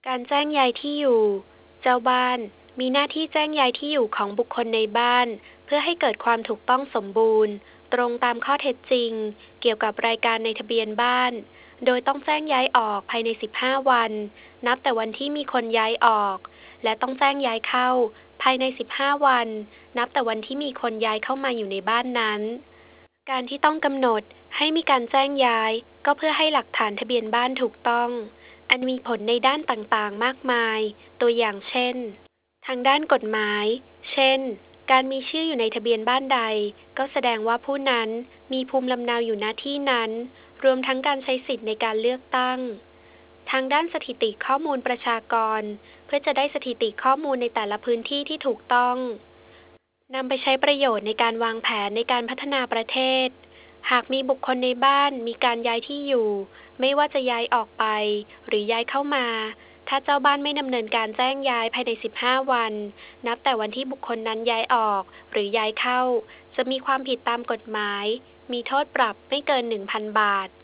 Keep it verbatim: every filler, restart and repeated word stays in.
การแจ้งย้ายที่อยู่ เจ้าบ้านมีหน้าที่แจ้งย้ายที่อยู่ของบุคคลในบ้านเพื่อให้เกิดความถูกต้องสมบูรณ์ตรงตามข้อเท็จจริงเกี่ยวกับรายการในทะเบียนบ้านโดยต้องแจ้งย้ายออกภายในสิบห้าวันนับแต่วันที่มีคนย้ายออกและต้องแจ้งย้ายเข้าภายในสิบห้าวันนับแต่วันที่มีคนย้ายเข้ามาอยู่ในบ้านนั้นการที่ต้องกำหนดให้มีการแจ้งย้ายก็เพื่อให้หลักฐานทะเบียนบ้านถูกต้องอันมีผลในด้านต่างๆมากมายตัวอย่างเช่นทางด้านกฎหมายเช่นการมีชื่ออยู่ในทะเบียนบ้านใดก็แสดงว่าผู้นั้นมีภูมิลำเนาอยู่ณที่นั้นรวมทั้งการใช้สิทธิ์ในการเลือกตั้งทางด้านสถิติข้อมูลประชากรเพื่อจะได้สถิติข้อมูลในแต่ละพื้นที่ที่ถูกต้องนำไปใช้ประโยชน์ในการวางแผนในการพัฒนาประเทศหากมีบุคคลในบ้านมีการย้ายที่อยู่ไม่ว่าจะย้ายออกไปหรือย้ายเข้ามาถ้าเจ้าบ้านไม่ดำเนินการแจ้งย้ายภายในสิบห้าวันนับแต่วันที่บุคคลนั้นย้ายออกหรือย้ายเข้าจะมีความผิดตามกฎหมายมีโทษปรับไม่เกิน หนึ่งพัน บาท